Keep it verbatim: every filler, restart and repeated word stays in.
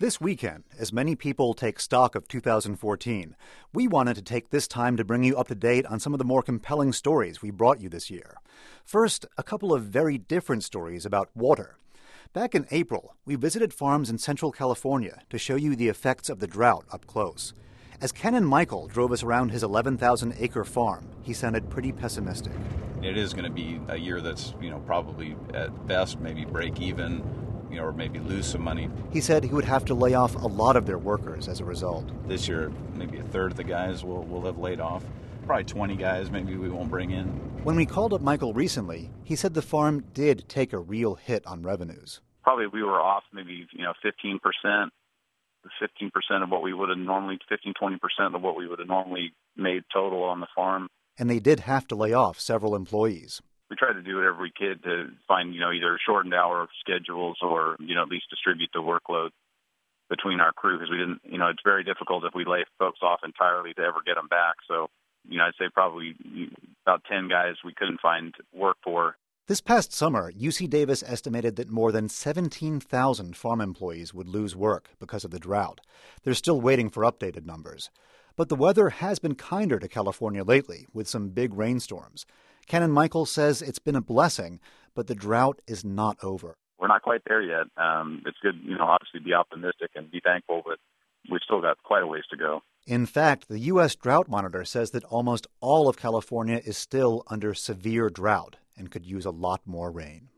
This weekend, as many people take stock of two thousand fourteen, we wanted to take this time to bring you up to date on some of the more compelling stories we brought you this year. First, a couple of very different stories about water. Back in April, we visited farms in Central California to show you the effects of the drought up close. As Ken and Michael drove us around his eleven thousand acre farm, he sounded pretty pessimistic. It is going to be a year that's, you know, probably at best maybe break even, you know, or maybe lose some money. He said he would have to lay off a lot of their workers as a result. This year, maybe a third of the guys will, will have laid off. Probably twenty guys maybe we won't bring in. When we called up Michael recently, he said the farm did take a real hit on revenues. Probably we were off maybe, you know, fifteen percent. fifteen percent of what we would have normally, fifteen, twenty percent of what we would have normally made total on the farm. And they did have to lay off several employees. We tried to do whatever we could to find, you know, either shortened hour schedules or, you know, at least distribute the workload between our crew, because we didn't, you know, it's very difficult if we lay folks off entirely to ever get them back. So, you know, I'd say probably about ten guys we couldn't find work for. This past summer, U C Davis estimated that more than seventeen thousand farm employees would lose work because of the drought. They're still waiting for updated numbers. But the weather has been kinder to California lately, with some big rainstorms. Ken and Michael says it's been a blessing, but the drought is not over. We're not quite there yet. Um, it's good, you know, obviously be optimistic and be thankful, but we've still got quite a ways to go. In fact, the U S Drought Monitor says that almost all of California is still under severe drought and could use a lot more rain.